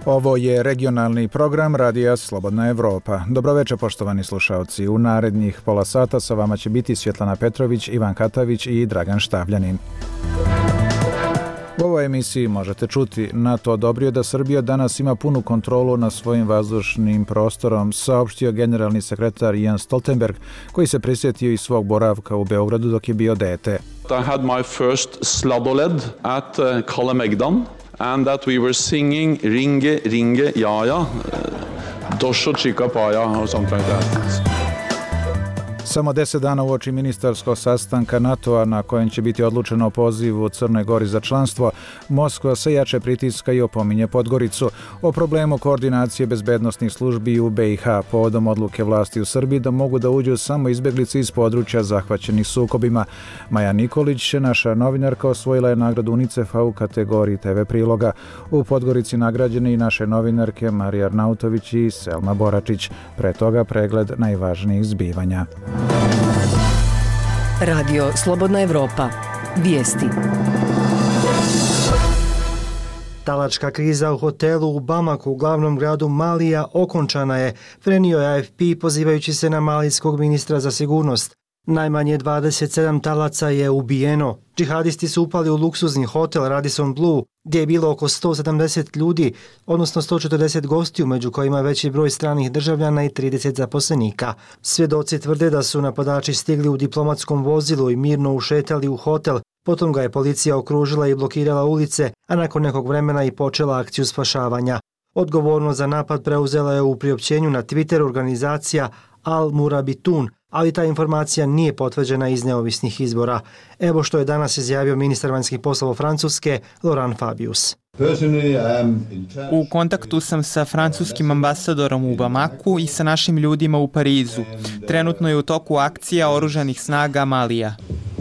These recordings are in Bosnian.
Ovo je regionalni program Radija Slobodna Evropa. Dobroveče, poštovani slušaoci. U narednih pola sata sa vama će biti Svjetlana Petrović, Ivan Katavić i Dragan Štavljanin. U ovoj emisiji možete čuti: NATO odobrio da Srbija danas ima punu kontrolu nad svojim vazdušnim prostorom, saopštio generalni sekretar Jens Stoltenberg, koji se prisjetio i svog boravka u Beogradu dok je bio dete. I had my first sladoled at Kalemegdan and that we were singing Ringe, Ringe, ja, ja, Dosho Chika Paja or something like that. Samo 10 dana uoči ministarskog sastanka NATO-a na kojem će biti odlučeno o pozivu Crnoj Gori za članstvo, Moskva se jače pritiska i opominje Podgoricu o problemu koordinacije bezbednosnih službi u BiH povodom odluke vlasti u Srbiji da mogu da uđu samo izbjeglice iz područja zahvaćenih sukobima. Maja Nikolić, naša novinarka, osvojila je nagradu UNICEF-a u kategoriji TV priloga. U Podgorici nagrađene i naše novinarke Marija Arnautović i Selma Boračić. Pre toga pregled najvažnijih zbivanja. Radio Slobodna Evropa. Vijesti. Talačka kriza u hotelu u Bamaku, glavnom gradu Malija, okončana je, prenio je AFP pozivajući se na malijskog ministra za sigurnost. Najmanje 27 talaca je ubijeno. Džihadisti su upali u luksuzni hotel Radisson Blu, gdje je bilo oko 170 ljudi, odnosno 140 gostiju, među kojima veći broj stranih državljana i 30 zaposlenika. Svjedoci tvrde da su napadači stigli u diplomatskom vozilu i mirno ušetali u hotel, potom ga je policija okružila i blokirala ulice, a nakon nekog vremena i počela akciju spašavanja. Odgovornost za napad preuzela je u priopćenju na Twitter organizacija Al Murabitun, ali ta informacija nije potvrđena iz neovisnih izvora. Evo što je danas izjavio ministar vanjskih poslova Francuske, Laurent Fabius. U kontaktu sam sa francuskim ambasadorom u Bamaku i sa našim ljudima u Parizu. Trenutno je u toku akcija oružanih snaga Malija.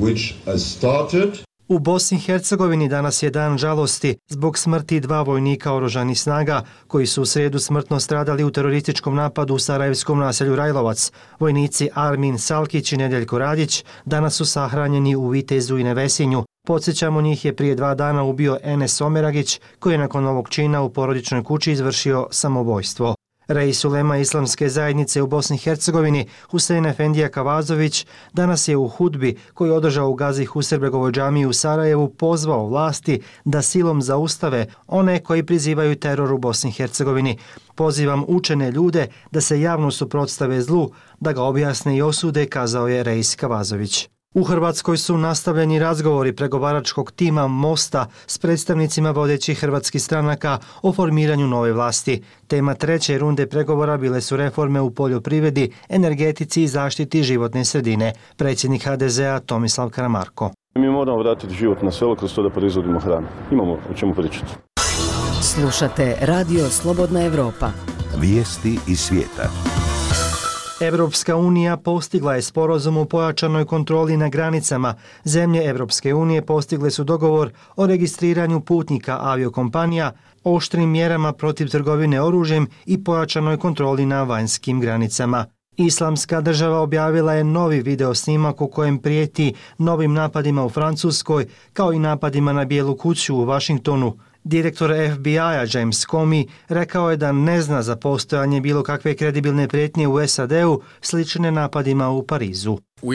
U Bosni i Hercegovini danas je dan žalosti zbog smrti 2 vojnika oružanih snaga koji su u srijedu smrtno stradali u terorističkom napadu u sarajevskom naselju Rajlovac. Vojnici Armin Salkić i Nedeljko Radić danas su sahranjeni u Vitezu i Nevesinju. Podsjećamo, njih je prije 2 dana ubio Enes Omeragić, koji je nakon ovog čina u porodičnoj kući izvršio samobojstvo. Reis ulema Islamske zajednice u Bosni i Hercegovini, Husein Efendija Kavazović, danas je u hudbi koju je održao u Gazi Huserbegovoj džamiji u Sarajevu pozvao vlasti da silom zaustave one koji prizivaju teror u Bosni i Hercegovini. Pozivam učene ljude da se javno suprotstave zlu, da ga objasne i osude, kazao je Reis Kavazović. U Hrvatskoj su nastavljeni razgovori pregovaračkog tima Mosta s predstavnicima vodećih hrvatskih stranaka o formiranju nove vlasti. Tema 3. runde pregovora bile su reforme u poljoprivredi, energetici i zaštiti životne sredine. Predsjednik HDZ-a Tomislav Karamarko. Mi moramo vratiti život na selo kroz to da proizvodimo hranu. Imamo o čemu pričati. Slušate Radio Slobodna Evropa. Vijesti iz svijeta. Evropska unija postigla je sporazum o pojačanoj kontroli na granicama. Zemlje Evropske unije postigle su dogovor o registriranju putnika aviokompanija, oštrim mjerama protiv trgovine oružjem i pojačanoj kontroli na vanjskim granicama. Islamska država objavila je novi video snimak u kojem prijeti novim napadima u Francuskoj, kao i napadima na Bijelu kuću u Washingtonu. Direktor FBI-a James Comey rekao je da ne zna za postojanje bilo kakve kredibilne prijetnje u SAD-u slične napadima u Parizu.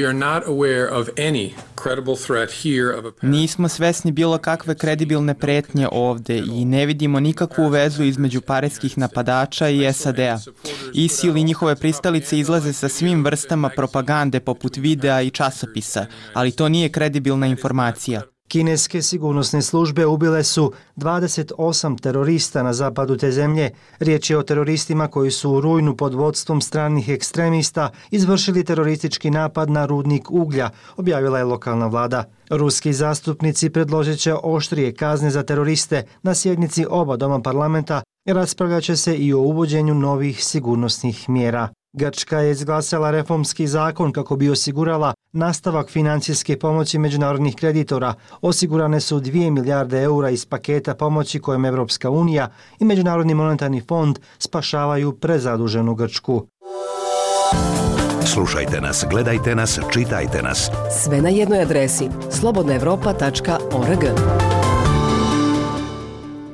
Nismo svesni bilo kakve kredibilne prijetnje ovdje i ne vidimo nikakvu vezu između parijskih napadača i SAD-a. ISIL i njihove pristalice izlaze sa svim vrstama propagande poput videa i časopisa, ali to nije kredibilna informacija. Kineske sigurnosne službe ubile su 28 terorista na zapadu te zemlje. Riječ je o teroristima koji su u rujnu pod vodstvom stranih ekstremista izvršili teroristički napad na rudnik uglja, objavila je lokalna vlada. Ruski zastupnici predložit će oštrije kazne za teroriste na sjednici oba doma parlamenta. Raspravljat će se i o uvođenju novih sigurnosnih mjera. Grčka je izglasala reformski zakon kako bi osigurala nastavak financijske pomoći međunarodnih kreditora. Osigurane su 2 milijarde eura iz paketa pomoći kojem Evropska unija i Međunarodni monetarni fond spašavaju prezaduženu Grčku. Slušajte nas, gledajte nas, čitajte nas. Sve na jednoj adresi slobodnaevropa.org.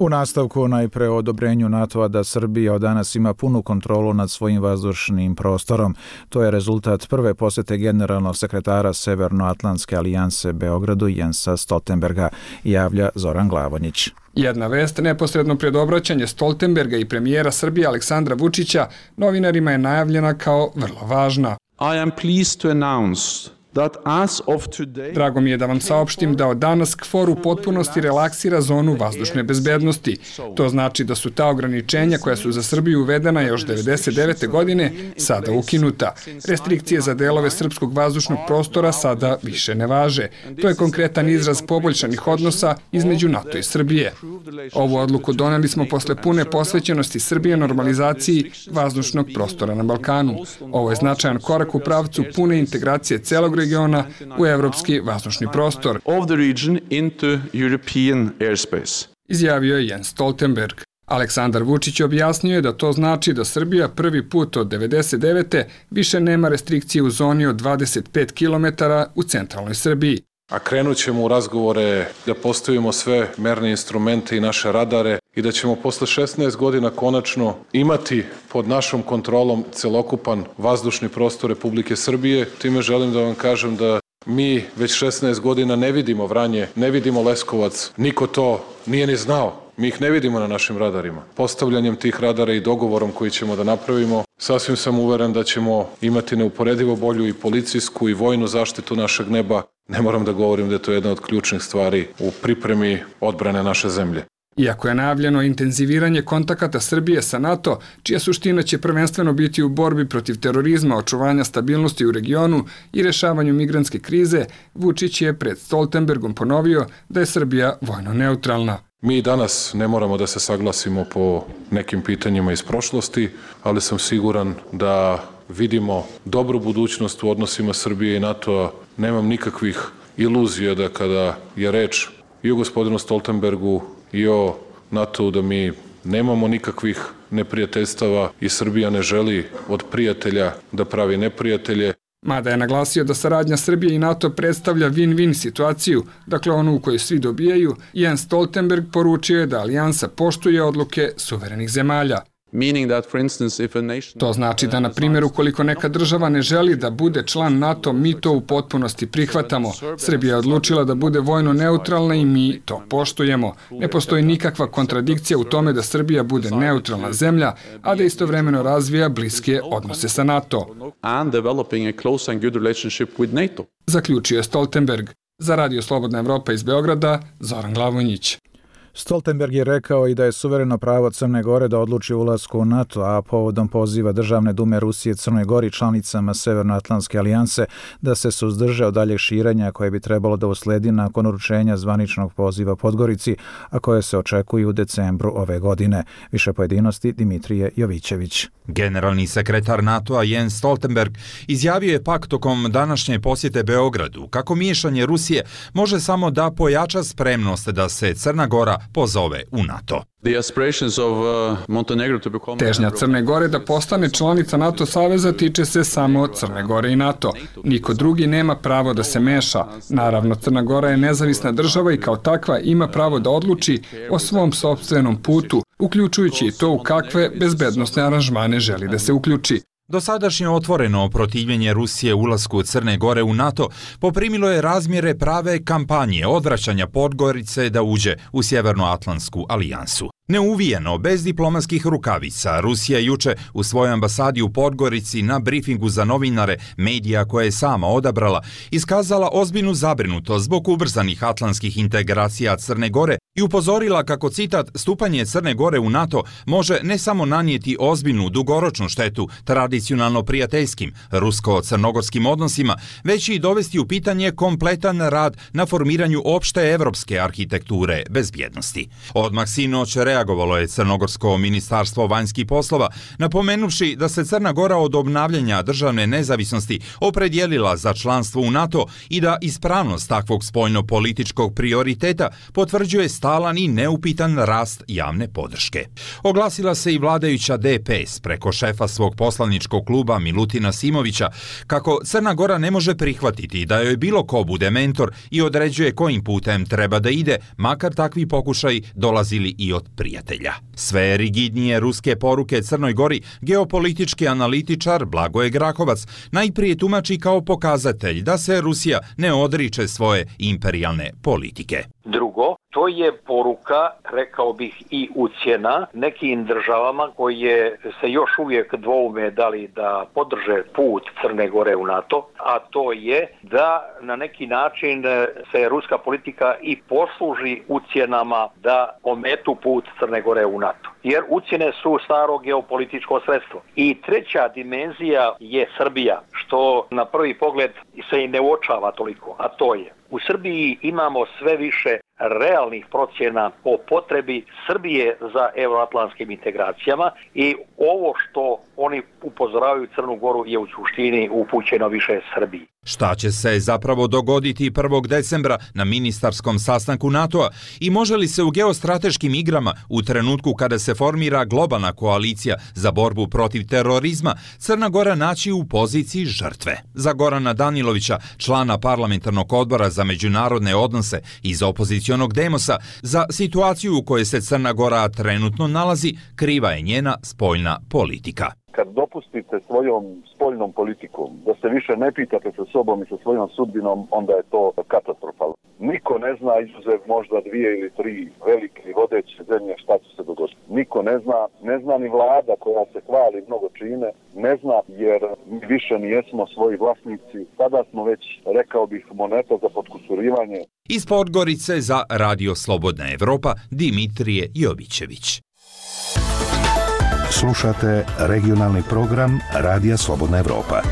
U nastavku najpre o odobrenju NATO-a da Srbija od danas ima punu kontrolu nad svojim vazdušnim prostorom. To je rezultat prve posete generalnog sekretara Severnoatlantske alijanse Beogradu Jensa Stoltenberga, javlja Zoran Glavonjić. Jedna vest neposredno pred obraćanje Stoltenberga i premijera Srbije Aleksandra Vučića novinarima je najavljena kao vrlo važna. I am pleased to announce that as of today... Drago mi je da vam saopštim da od danas KFOR u potpunosti relaksira zonu vazdušne bezbednosti. To znači da su ta ograničenja koja su za Srbiju uvedena još 1999. godine sada ukinuta. Restrikcije za delove srpskog vazdušnog prostora sada više ne važe. To je konkretan izraz poboljšanih odnosa između NATO i Srbije. Ovu odluku doneli smo posle pune posvećenosti Srbije normalizaciji vazdušnog prostora na Balkanu. Ovo je značajan korak u pravcu pune integracije celog regiona u evropski vazdušni prostor, izjavio je Jens Stoltenberg. Aleksandar Vučić objasnio je da to znači da Srbija prvi put od 1999. više nema restrikcije u zoni od 25 km u centralnoj Srbiji. A krenut ćemo u razgovore da postavimo sve merne instrumente i naše radare i da ćemo posle 16 godina konačno imati pod našom kontrolom celokupan vazdušni prostor Republike Srbije. Time želim da vam kažem da mi već 16 godina ne vidimo Vranje, ne vidimo Leskovac, niko to nije ni znao. Mi ih ne vidimo na našim radarima. Postavljanjem tih radara i dogovorom koji ćemo da napravimo, sasvim sam uveren da ćemo imati neuporedivo bolju i policijsku i vojnu zaštitu našeg neba. Ne moram da govorim da je to jedna od ključnih stvari u pripremi odbrane naše zemlje. Iako je najavljeno intenziviranje kontakata Srbije sa NATO, čija suština će prvenstveno biti u borbi protiv terorizma, očuvanja stabilnosti u regionu i rešavanju migrantske krize, Vučić je pred Stoltenbergom ponovio da je Srbija vojno neutralna. Mi danas ne moramo da se saglasimo po nekim pitanjima iz prošlosti, ali sam siguran da vidimo dobru budućnost u odnosima Srbije i NATO-a. Nemam nikakvih iluzija da kada je reč i o gospodinu Stoltenbergu i o NATO-u da mi nemamo nikakvih neprijateljstava i Srbija ne želi od prijatelja da pravi neprijatelje. Mada je naglasio da saradnja Srbije i NATO predstavlja win-win situaciju, dakle onu u kojoj svi dobijaju, Jens Stoltenberg poručio je da alijansa poštuje odluke suverenih zemalja. To znači da, na primjer, ukoliko neka država ne želi da bude član NATO, mi to u potpunosti prihvatamo. Srbija je odlučila da bude vojno neutralna i mi to poštujemo. Ne postoji nikakva kontradikcija u tome da Srbija bude neutralna zemlja, a da istovremeno razvija bliske odnose sa NATO. Zaključio je Stoltenberg. Za Radio Slobodna Evropa iz Beograda, Zoran Glavonjić. Stoltenberg je rekao i da je suvereno pravo Crne Gore da odluči ulasku u NATO, a povodom poziva Državne dume Rusije Crnoj Gori članicama Severnoatlantske alijanse da se suzdrže od daljeg širenja koje bi trebalo da usledi nakon uručenja zvaničnog poziva Podgorici, a koje se očekuju u decembru ove godine. Više pojedinosti Dimitrije Jovićević. Generalni sekretar NATO-a Jens Stoltenberg izjavio je pak tokom današnje posjete Beogradu kako miješanje Rusije može samo da pojača spremnost da se Crna Gora pozove u NATO. Težnja Crne Gore da postane članica NATO saveza tiče se samo Crne Gore i NATO. Niko drugi nema pravo da se meša. Naravno, Crna Gora je nezavisna država i kao takva ima pravo da odluči o svom sopstvenom putu, uključujući i to u kakve bezbednosne aranžmane želi da se uključi. Dosadašnje otvoreno protivljenje Rusije ulasku Crne Gore u NATO poprimilo je razmjere prave kampanje odvraćanja Podgorice da uđe u Sjevernoatlantsku alijansu. Neuvijeno, bez diplomatskih rukavica, Rusija juče u svojoj ambasadi u Podgorici na brifingu za novinare medija koje je sama odabrala, iskazala ozbiljnu zabrinutost zbog ubrzanih atlantskih integracija Crne Gore i upozorila kako, citat, stupanje Crne Gore u NATO može ne samo nanijeti ozbiljnu dugoročnu štetu tradicionalno prijateljskim rusko-crnogorskim odnosima, već i dovesti u pitanje kompletan rad na formiranju opšte evropske arhitekture bezbjednosti. Odmah sinoć reagovao Reagovalo je Crnogorsko ministarstvo vanjskih poslova, napomenuvši da se Crna Gora od obnavljanja državne nezavisnosti opredijelila za članstvo u NATO i da ispravnost takvog spoljno-političkog prioriteta potvrđuje stalan i neupitan rast javne podrške. Oglasila se i vladajuća DPS preko šefa svog poslaničkog kluba Milutina Simovića kako Crna Gora ne može prihvatiti da joj bilo ko bude mentor i određuje kojim putem treba da ide, makar takvi pokušaji dolazili i od prijatelja. Sve rigidnije ruske poruke Crnoj Gori geopolitički analitičar Blagoje Grahovac najprije tumači kao pokazatelj da se Rusija ne odriče svoje imperijalne politike. Drugo, to je poruka, rekao bih, i ucjena nekim državama koje se još uvijek dvoume da li da podrže put Crne Gore u NATO, a to je da na neki način se ruska politika i posluži ucjenama da ometu put Crne Gore u NATO. Jer ucjene su staro geopolitičko sredstvo. I treća dimenzija je Srbija, što na prvi pogled se i ne uočava toliko, a to je u Srbiji imamo sve više realnih procjena o potrebi Srbije za euroatlantskim integracijama i ovo što oni upozoravaju Crnu Goru je u suštini upućeno više Srbiji. Šta će se zapravo dogoditi 1. decembra na ministarskom sastanku NATO-a i može li se u geostrateškim igrama u trenutku kada se formira globalna koalicija za borbu protiv terorizma Crna Gora naći u poziciji žrtve? Za Gorana Danilovića, člana parlamentarnog odbora za međunarodne odnose iz opozicionog Demosa, za situaciju u kojoj se Crna Gora trenutno nalazi, kriva je njena spoljna politika. Kad dopustite svojom spoljnom politikom da se više ne pitate sa sobom i sa svojom sudbinom, onda je to katastrofalno. Niko ne zna, izuzev možda 2 ili 3 velike vodeće zemlje, šta će se dogoditi. Niko ne zna ni vlada koja se hvali mnogo čine, ne zna jer mi više nijesmo svoji vlasnici. Sada smo već, rekao bih, moneta za potkusurivanje. Iz Podgorice za Radio Slobodna Evropa, Dimitrije Jovićević. Slušate regionalni program Radija Slobodna Evropa.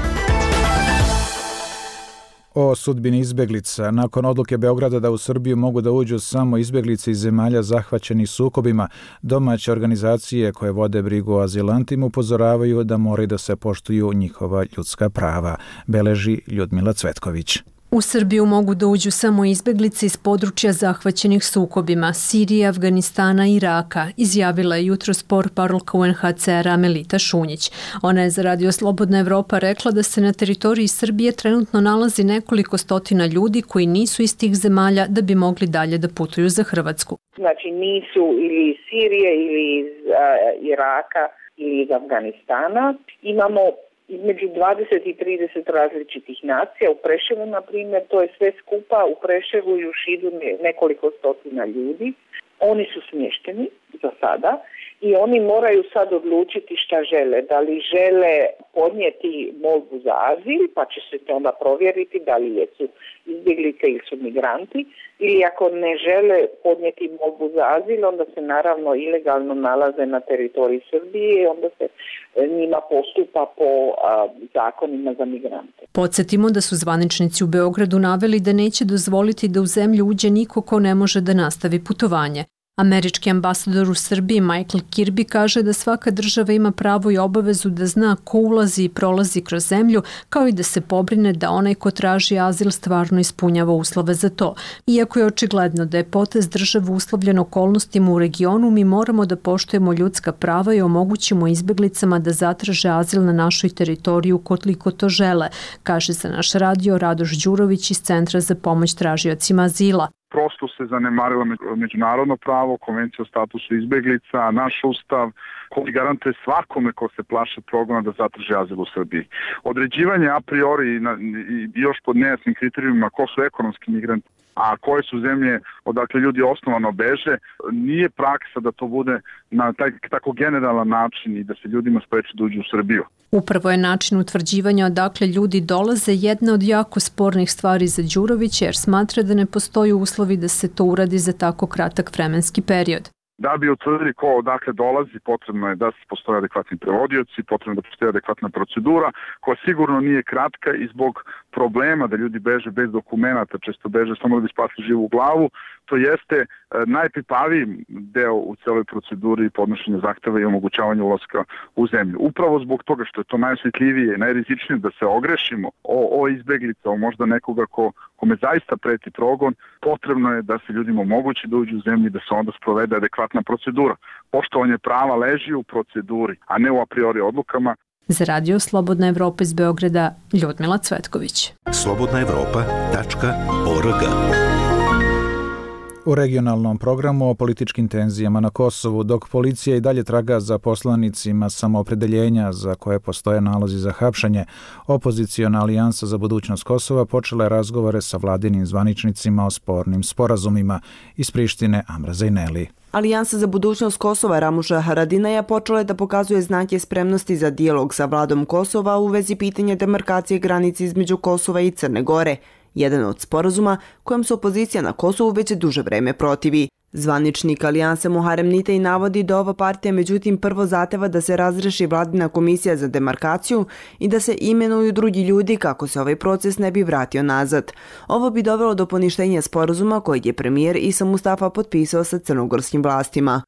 O sudbini izbeglica. Nakon odluke Beograda da u Srbiju mogu da uđu samo izbeglice iz zemalja zahvaćenih sukobima, domaće organizacije koje vode brigu o azilantima upozoravaju da moraju da se poštuju njihova ljudska prava, beleži Ljudmila Cvetković. U Srbiju mogu da uđu samo izbeglice iz područja zahvaćenih sukobima Sirije, Afganistana i Iraka, izjavila je jutros portparolka UNHCR-a Melita Šunjić. Ona je za Radio Slobodna Evropa rekla da se na teritoriji Srbije trenutno nalazi nekoliko stotina ljudi koji nisu iz tih zemalja da bi mogli dalje da putuju za Hrvatsku. Znači nisu ili iz Sirije ili iz Iraka ili iz Afganistana. Imamo između 20 i 30 različitih nacija. U Preševu, na primjer, to je sve skupa. U Preševu i u Šidu nekoliko stotina ljudi. Oni su smješteni za sada i oni moraju sad odlučiti šta žele. Da li žele podnijeti molbu za azil, pa će se to onda provjeriti da li jesu izbjeglice ili su migranti, ili ako ne žele podnijeti molbu za azil, onda se naravno ilegalno nalaze na teritoriji Srbije i onda se njima postupa po zakonima za migrante. Podsjetimo da su zvaničnici u Beogradu naveli da neće dozvoliti da u zemlju uđe niko ko ne može da nastavi putovanje. Američki ambasador u Srbiji Michael Kirby kaže da svaka država ima pravo i obavezu da zna ko ulazi i prolazi kroz zemlju, kao i da se pobrine da onaj ko traži azil stvarno ispunjava uslove za to. Iako je očigledno da je potez države uslovljen okolnostima u regionu, mi moramo da poštujemo ljudska prava i omogućimo izbeglicama da zatraže azil na našoj teritoriji ukoliko to žele, kaže za naš radio Radoš Đurović iz Centra za pomoć tražiocima azila. Prosto se zanemarilo međunarodno pravo, konvencija o statusu izbeglica, naš ustav koji garantuje svakome ko se plaše progona da zatraži azil u Srbiji. Određivanje a priori i još pod nejasnim kriterijumima ko su ekonomski migranti, a koje su zemlje odakle ljudi osnovano beže, nije praksa da to bude na tako generalan način i da se ljudima spreči da uđu u Srbiju. Upravo je način utvrđivanja odakle ljudi dolaze jedna od jako spornih stvari za Đurovića, jer smatra da ne postoji uslovi da se to uradi za tako kratak vremenski period. Da bi utvrdili ko odakle dolazi, potrebno je da postoje adekvatni prevodioci, potrebno je da postoji adekvatna procedura, koja sigurno nije kratka i zbog problema da ljudi beže bez dokumenata, često beže samo da bi spasli živu glavu, to jeste najpipaviji deo u celoj proceduri podnošenja zahteva i omogućavanja ulaska u zemlju. Upravo zbog toga što je to najosjetljivije i najrizičnije da se ogrešimo o izbeglica, o možda nekoga kome zaista preti progon, potrebno je da se ljudima omogući da uđu u zemlju i da se onda sprovede adekvatna procedura. Poštovanje prava leži u proceduri, a ne u a priori odlukama. Za Radio Slobodna Evropa iz Beograda, Ljudmila Cvetković. slobodnaevropa.org. U regionalnom programu o političkim tenzijama na Kosovu, dok policija i dalje traga za poslanicima samoopredeljenja za koje postoje nalozi za hapšenje, opoziciona alijansa za budućnost Kosova počela je razgovore sa vladinim zvaničnicima o spornim sporazumima. Iz Prištine, Amra Zejneli. Alijansa za budućnost Kosova Ramuša Haradinaja počela je da pokazuje znake spremnosti za dijalog sa vladom Kosova u vezi pitanja demarkacije granice između Kosova i Crne Gore, jedan od sporazuma kojem se opozicija na Kosovu već duže vreme protivi. Zvaničnik alijanse Muharem Nitej navodi da ova partija međutim prvo zahteva da se razreši vladina komisija za demarkaciju i da se imenuju drugi ljudi kako se ovaj proces ne bi vratio nazad. Ovo bi dovelo do poništenja sporazuma kojeg je premijer Isa Mustafa potpisao sa crnogorskim vlastima.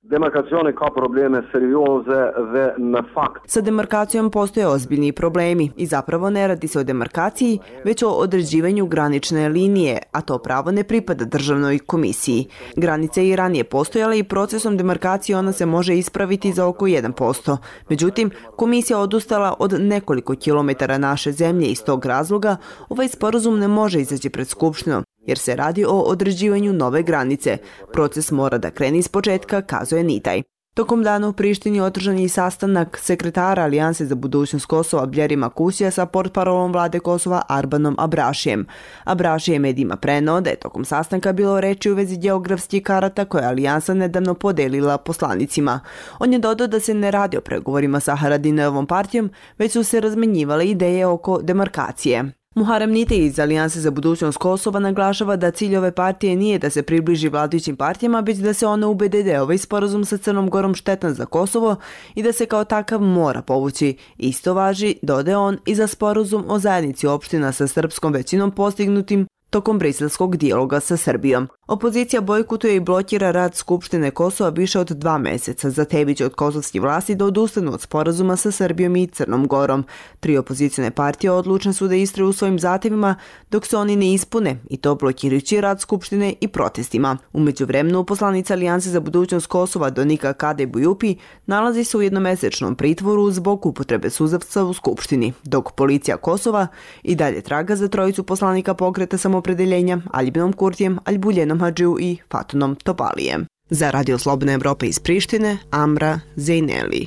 Sa demarkacijom postoje ozbiljni problemi i zapravo ne radi se o demarkaciji, već o određivanju granične linije, a to pravo ne pripada državnoj komisiji. Granice i ranije postojala i procesom demarkacije ona se može ispraviti za oko 1%. Međutim, komisija odustala od nekoliko kilometara naše zemlje iz tog razloga ovaj sporazum ne može izaći pred Skupštinu, jer se radi o određivanju nove granice. Proces mora da krene iz početka, kazuje Nitaj. Tokom dana u Prištini održan je sastanak sekretara Alijanse za budućnost Kosova Bljeri Kusija sa portparolom vlade Kosova Arbanom Abrašijem. Abrašije medijima preneo da je tokom sastanka bilo reči u vezi geografskih karata koje je Alijansa nedavno podelila poslanicima. On je dodao da se ne radi o pregovorima sa Haradinajevom partijom, već su se razmenjivale ideje oko demarkacije. Muharem Nitej iz Alijanse za budućnost Kosova naglašava da cilj ove partije nije da se približi vladajućim partijama, već da se one ubede da je ovaj sporazum sa Crnom Gorom štetan za Kosovo i da se kao takav mora povući. Isto važi, dodaje on, i za sporazum o zajednici opština sa srpskom većinom postignutim tokom briselskog dijaloga sa Srbijom. Opozicija bojkotuje i blokira rad Skupštine Kosova više od 2 meseca. Zahteviće od kosovskih vlasti da odustanu od sporazuma sa Srbijom i Crnom Gorom. 3 opozicione partije odlučne su da istraju u svojim zahtevima dok se oni ne ispune, i to blokirajući rad Skupštine i protestima. U međuvremenu poslanica Alijanse za budućnost Kosova Donika Kade Bujupi nalazi se u jednomesečnom pritvoru zbog upotrebe suzavca u Skupštini, dok policija Kosova i dalje traga za trojicu poslanika pokreta samoopredeljenja Albinom Kurtijem, Albuljenom Hadžiju i Fatunom Topalijem. Za Radio Slobodna Evropa iz Prištine, Amra Zejneli.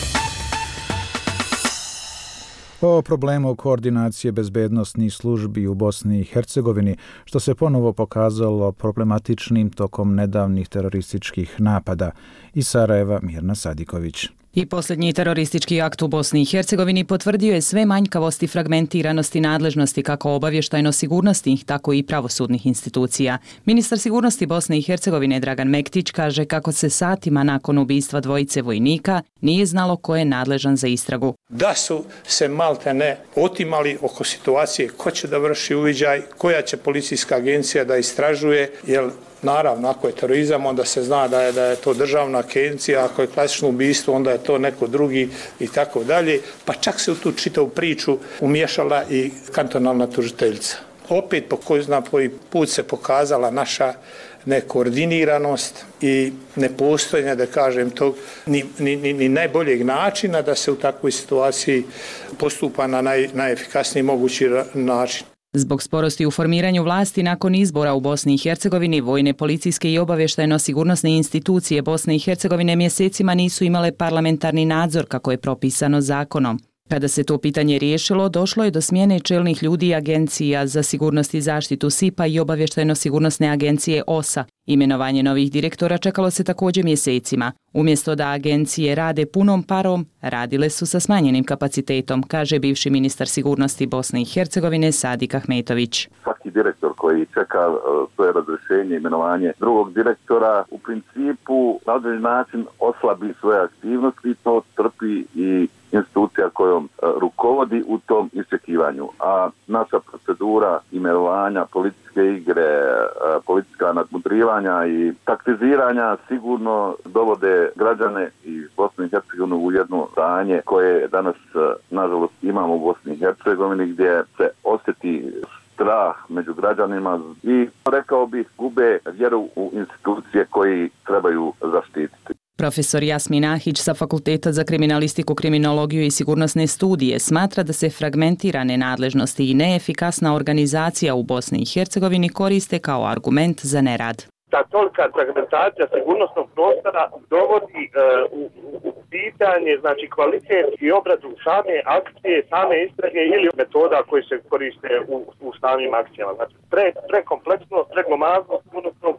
O problemu koordinacije bezbednosnih službi u Bosni i Hercegovini, što se ponovo pokazalo problematičnim tokom nedavnih terorističkih napada. Iz Sarajeva, Mirna Sadiković. I posljednji teroristički akt u Bosni i Hercegovini potvrdio je sve manjkavosti, fragmentiranosti nadležnosti kako obavještajno-sigurnosnih, tako i pravosudnih institucija. Ministar sigurnosti Bosne i Hercegovine Dragan Mektić kaže kako se satima nakon ubistva dvojice vojnika nije znalo ko je nadležan za istragu. Da su se maltene otimali oko situacije ko će da vrši uviđaj, koja će policijska agencija da istražuje, jer naravno, ako je terorizam, onda se zna da je to državna agencija, ako je klasično ubistvo, onda je to neko drugi i tako dalje. Pa čak se u tu čitavu priču umiješala i kantonalna tužiteljica. Opet po koji zna koji put se pokazala naša nekoordiniranost i nepostojanje, da kažem, tog ni najboljeg načina da se u takvoj situaciji postupa na najefikasniji mogući način. Zbog sporosti u formiranju vlasti nakon izbora u Bosni i Hercegovini, vojne, policijske i obavještajno-sigurnosne institucije Bosne i Hercegovine mjesecima nisu imale parlamentarni nadzor kako je propisano zakonom. Kada se to pitanje riješilo, došlo je do smjene čelnih ljudi agencija za sigurnost i zaštitu SIPA i obavještajno-sigurnosne agencije OSA Imenovanje novih direktora čekalo se također mjesecima. Umjesto da agencije rade punom parom, radile su sa smanjenim kapacitetom, kaže bivši ministar sigurnosti Bosne i Hercegovine Sadik Ahmetović. Svaki direktor koji čeka svoje razrješenje, imenovanje drugog direktora, u principu na određen način oslabi svoje aktivnosti, to trpi i institucija kojom rukovodi u tom iščekivanju. A naša procedura imenovanja, političke igre, politička nadmudrivanja i taktiziranja sigurno dovode građane iz Bosne i Hercegovine u jedno stanje koje danas, nažalost, imamo u Bosni i Hercegovini, gdje se osjeti strah među građanima i, rekao bih, gube vjeru u institucije koji trebaju zaštititi. Profesor Jasmin Ahić sa Fakulteta za kriminalistiku, kriminologiju i sigurnosne studije smatra da se fragmentirane nadležnosti i neefikasna organizacija u Bosni i Hercegovini koriste kao argument za nerad. Ta tolika fragmentacija sigurnosnog prostora dovodi u pitanje, znači, kvalitet i obradu same akcije, same istrage ili metoda koje se koriste u samim akcijama. Znači, prekompleksnost, preglomaznost sigurnosnog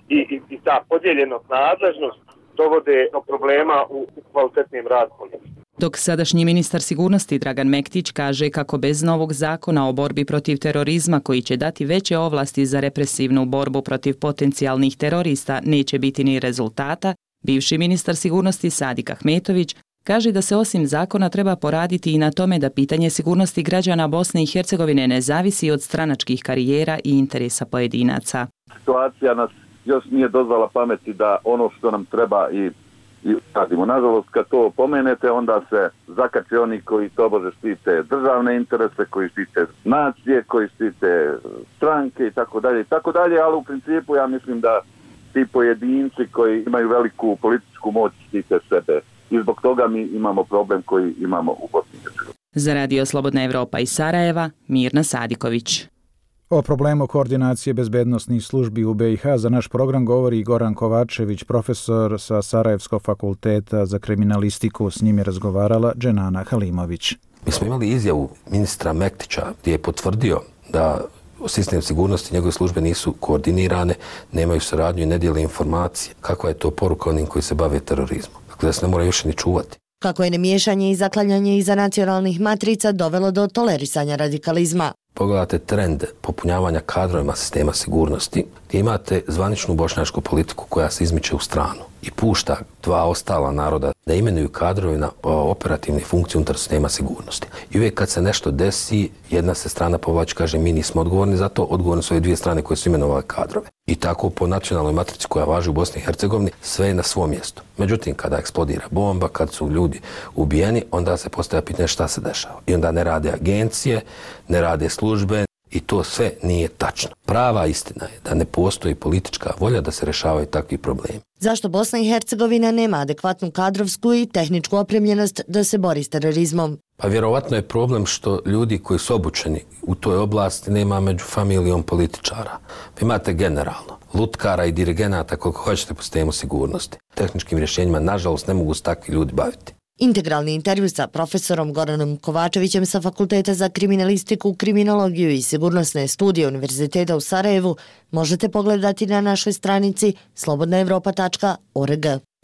i ta podijeljenost nadležnost dovode do problema u kvalitetnim radom. Dok sadašnji ministar sigurnosti Dragan Mektić kaže kako bez novog zakona o borbi protiv terorizma koji će dati veće ovlasti za represivnu borbu protiv potencijalnih terorista neće biti ni rezultata, bivši ministar sigurnosti Sadik Ahmetović kaže da se osim zakona treba poraditi i na tome da pitanje sigurnosti građana Bosne i Hercegovine ne zavisi od stranačkih karijera i interesa pojedinaca. Situacija nas još nije dozvala pameti da ono što nam treba i radimo. Nažalost, kad to pomenete, onda se zakače oni koji tobože štite državne interese, koji štite nacije, koji štite stranke i tako dalje, ali u principu ja mislim da ti pojedinci koji imaju veliku političku moć štite sebe. I zbog toga mi imamo problem koji imamo u Bosni i Hercegovini. Za Radio Slobodna Evropa iz Sarajeva, Mirna Sadiković. O problemu koordinacije bezbednosnih službi u BiH za naš program govori Goran Kovačević, profesor sa Sarajevskog fakulteta za kriminalistiku. S njim je razgovarala Dženana Halimović. Mi smo imali izjavu ministra Mektića gdje je potvrdio da sistem sigurnosti i njegove službe nisu koordinirane, nemaju saradnju i ne dijele informacije. Kakva je to poruka onim koji se bave terorizmom? Dakle, da se ne mora još ni čuvati. Kako je nemiješanje i zaklanjanje iza nacionalnih matrica dovelo do tolerisanja radikalizma. Pogledate trend popunjavanja kadrovima sistema sigurnosti, gdje imate zvaničnu bošnjačku politiku koja se izmiče u stranu i pušta dva ostala naroda da imenuju kadrovi na operativne funkcije unutar sistema sigurnosti. I uvijek kad se nešto desi, jedna se strana povlači, kaže mi nismo odgovorni za to, odgovorni su ove dvije strane koje su imenovale kadrove. I tako po nacionalnoj matrici koja važi u Bosni i Hercegovini, sve je na svom mjestu. Međutim, kada eksplodira bomba, kad su ljudi ubijeni, onda se postavlja pitanje šta se dešava. I onda ne rade agencije, ne rade službe i to sve nije tačno. Prava istina je da ne postoji politička volja da se rješavaju takvi problemi. Zašto Bosna i Hercegovina nema adekvatnu kadrovsku i tehničku opremljenost da se bori s terorizmom? Pa vjerovatno je problem što ljudi koji su obučeni u toj oblasti nema među familijom političara. Vi imate generalno lutkara i dirigenata koliko hoćete po sistemu sigurnosti. Tehničkim rješenjima, nažalost, ne mogu se takvi ljudi baviti. Integralni intervju sa profesorom Goranom Kovačevićem sa Fakulteta za kriminalistiku, kriminologiju i sigurnosne studije Univerziteta u Sarajevu možete pogledati na našoj stranici slobodnaevropa.org.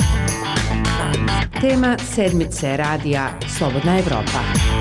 Tema sedmice radija Slobodna Evropa.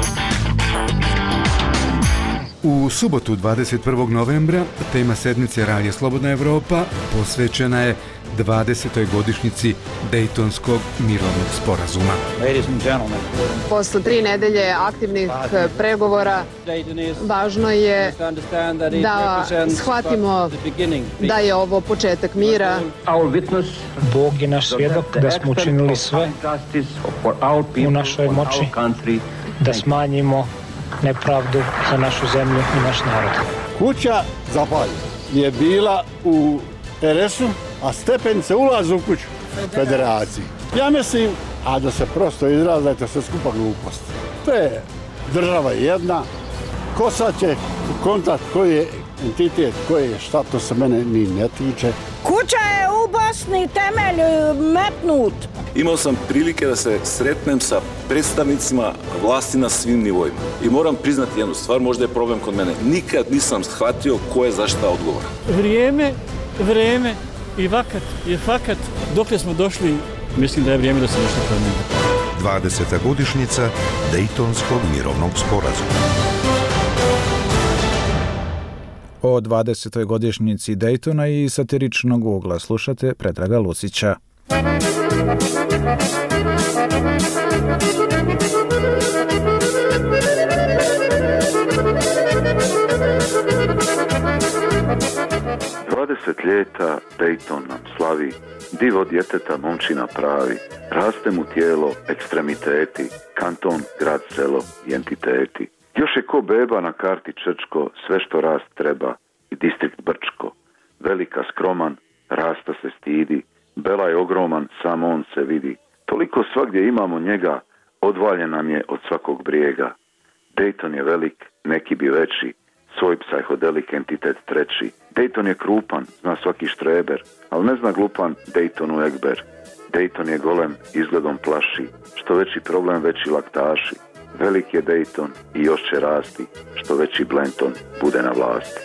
U subotu 21. novembra tema sedmice radija Slobodna Evropa posvećena je 20. godišnjici Dejtonskog mirovnog sporazuma. Posle 3 nedelje aktivnih pregovora važno je da shvatimo da je ovo početak mira. Bog je naš svjedok da smo učinili sve u našoj moći da smanjimo nepravdu za našu zemlju i naš narod. Kuća zapalj je bila u teresu, a stepenice ulaze u kuću federaciji. Ja mislim, a da se prosto izrazi, da je to sve skupa glupost. To je država jedna, ko sad će kontakt koji je entitet, koji je šta, to se mene ni ne tiče. Kuća je u Bosni temelj metnut. Imao sam prilike da se sretnem sa predstavnicima vlasti na svim nivoima. I moram priznati jednu stvar, možda je problem kod mene. Nikad nisam shvatio ko je za šta odgovoran. Vrijeme i vakat je fakat. Dokle smo došli, mislim da je vrijeme da se nešto promijeni. 20. godišnjica Dejtonskog mirovnog sporazuma. O 20. godišnjici Dejtona i satiričnog ugla slušate Predraga Lucića. Ljeta Dejton nam slavi, divo djeteta momčina pravi, raste mu tijelo, ekstremiteti, kanton, grad, selo i entiteti. Još je ko beba na karti Črčko, sve što rast treba, i distrikt Brčko. Velika skroman, rasta se stidi, Bela je ogroman, samo on se vidi. Toliko svagdje imamo njega, odvaljen nam je od svakog brijega. Dejton je velik, neki bi veći, svoj psajhodelik entitet treći. Dejton je krupan, zna svaki štreber, ali ne zna glupan Dejtonu Egber. Dejton je golem, izgledom plaši, što veći problem veći laktaši. Velik je Dejton i još će rasti, što veći Blenton bude na vlasti.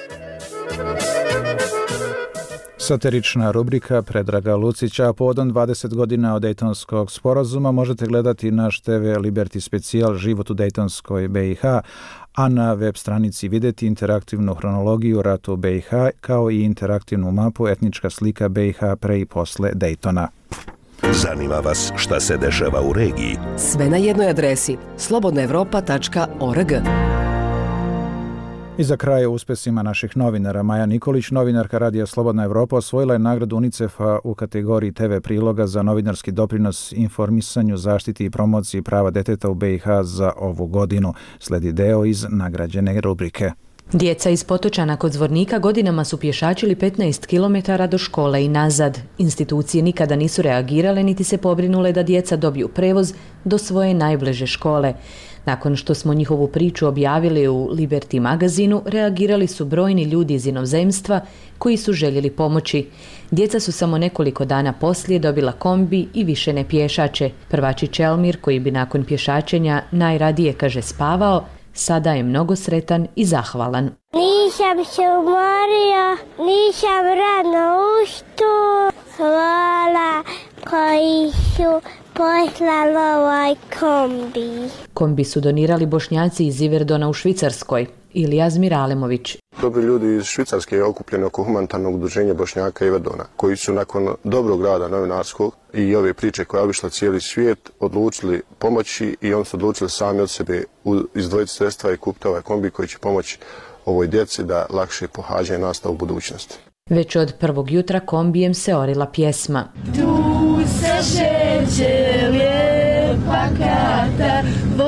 Satirična rubrika Predraga Lucića. Povodom 20 godina od Dejtonskog sporazuma možete gledati naš TV Liberty specijal Život u Dejtonskoj BiH, a na web stranici vidjeti interaktivnu hronologiju rata u BiH, kao i interaktivnu mapu etnička slika BiH pre i posle Dejtona. Zanima vas šta se dešava u regiji? Sve na jednoj adresi slobodnaevropa.org. I za kraj o uspesima naših novinara. Maja Nikolić, novinarka Radija Slobodna Evropa, osvojila je nagradu UNICEF-a u kategoriji TV priloga za novinarski doprinos informisanju, zaštiti i promociji prava deteta u BiH za ovu godinu. Sledi deo iz nagrađene rubrike. Djeca iz Potočana kod Zvornika godinama su pješačili 15 km do škole i nazad. Institucije nikada nisu reagirale niti se pobrinule da djeca dobiju prevoz do svoje najbliže škole. Nakon što smo njihovu priču objavili u Liberty magazinu, reagirali su brojni ljudi iz inozemstva koji su željeli pomoći. Djeca su samo nekoliko dana poslije dobila kombi i više ne pješače. Prvačić Elmir, koji bi nakon pješačenja najradije, kaže, spavao, sada je mnogo sretan i zahvalan. Nisam se umorio, nisam rano ustao. Hvala koji su poslali ovaj kombi. Kombi su donirali Bošnjaci iz Iverdona u Švicarskoj. Ilija Zmiralemović. Dobri ljudi iz Švicarske je okupljeni oko humanitarnog udruženja Bošnjaka Iverdona, koji su nakon dobrog rada novinarskog i ove priče koja je obišla cijeli svijet odlučili pomoći i oni su odlučili sami od sebe izdvojiti sredstva i kupiti ovaj kombi koji će pomoći ovoj djeci da lakše pohađaju nastavu u budućnosti. Već od prvog jutra kombijem se orila pjesma. Tu se šeće lijepa kata,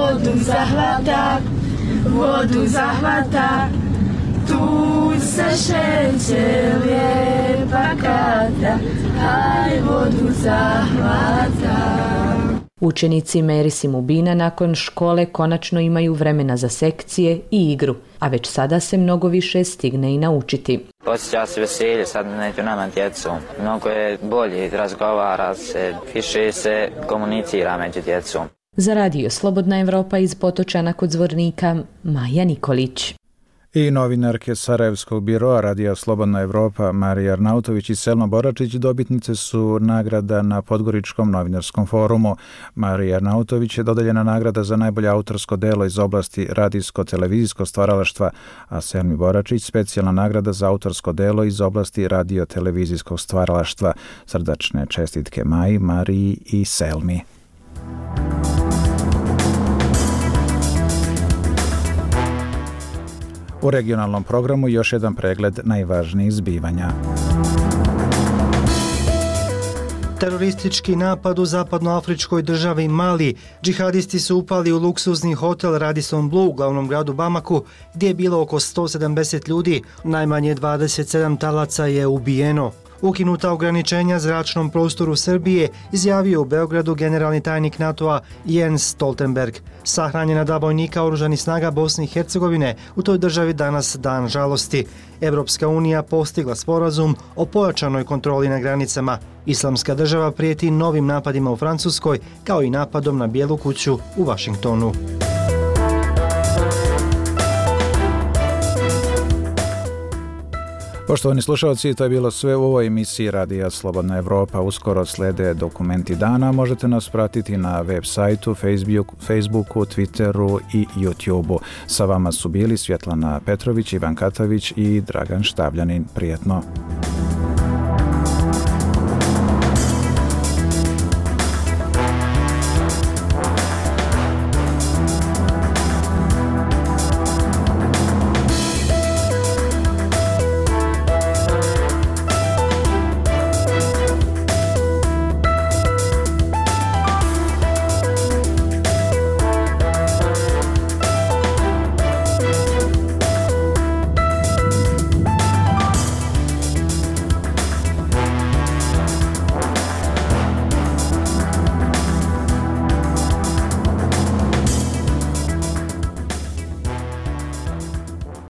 vodu zahvata, tu se šeće lijepa kata, aj vodu zahvata. Učenici Meris i Mubina nakon škole konačno imaju vremena za sekcije i igru, a već sada se mnogo više stigne i naučiti. Osjeća se veselje sad među nama djecom. Mnogo je bolje, razgovara se, više se komunicira među djecom. Za Radio Slobodna Evropa iz Potočana kod Zvornika, Maja Nikolić. I novinarke Sarajevskog biroa Radija Slobodna Evropa Marija Arnautović i Selma Boračić dobitnice su nagrada na Podgoričkom novinarskom forumu. Marija Arnautović je dodeljena nagrada za najbolje autorsko delo iz oblasti radijsko-televizijskog stvaralaštva, a Selmi Boračić specijalna nagrada za autorsko delo iz oblasti radio-televizijskog stvaralaštva. Srdačne čestitke Maji, Mariji i Selmi. U regionalnom programu još jedan pregled najvažnijih zbivanja. Teroristički napad u zapadnoafričkoj državi Mali. Džihadisti su upali u luksuzni hotel Radisson Blu u glavnom gradu Bamaku, gdje je bilo oko 170 ljudi. Najmanje 27 talaca je ubijeno. Ukinuta ograničenja zračnom prostoru Srbije, izjavio u Beogradu generalni tajnik NATO-a Jens Stoltenberg. Sahranjena 2 vojnika oružanih snaga Bosne i Hercegovine, u toj državi danas dan žalosti. Evropska unija postigla sporazum o pojačanoj kontroli na granicama. Islamska država prijeti novim napadima u Francuskoj, kao i napadom na Bijelu kuću u Vašingtonu. Poštovani slušalci, to je bilo sve u ovoj emisiji Radija Slobodna Evropa. Uskoro slede dokumenti dana. Možete nas pratiti na web sajtu, Facebooku, Twitteru i YouTubeu. Sa vama su bili Svjetlana Petrović, Ivan Katavić i Dragan Štavljanin. Prijetno.